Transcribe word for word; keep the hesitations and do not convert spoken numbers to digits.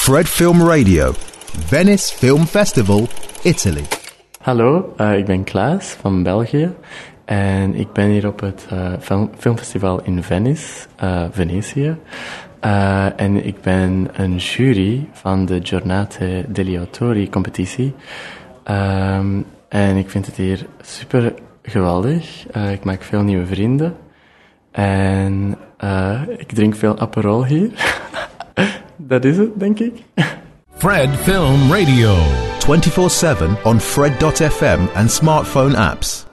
Fred Film Radio, Venice Film Festival, Italy. Hallo, uh, ik ben Klaas van België en ik ben hier op het uh, film, filmfestival in Venice, uh, Venetië. Uh, en ik ben een jury van de Giornate degli Autori competitie. Um, en ik vind het hier super geweldig. Uh, ik maak veel nieuwe vrienden. En uh, ik drink veel Aperol hier. Dat is het, denk ik. Fred Film Radio. twenty-four seven on Fred dot f m and smartphone apps.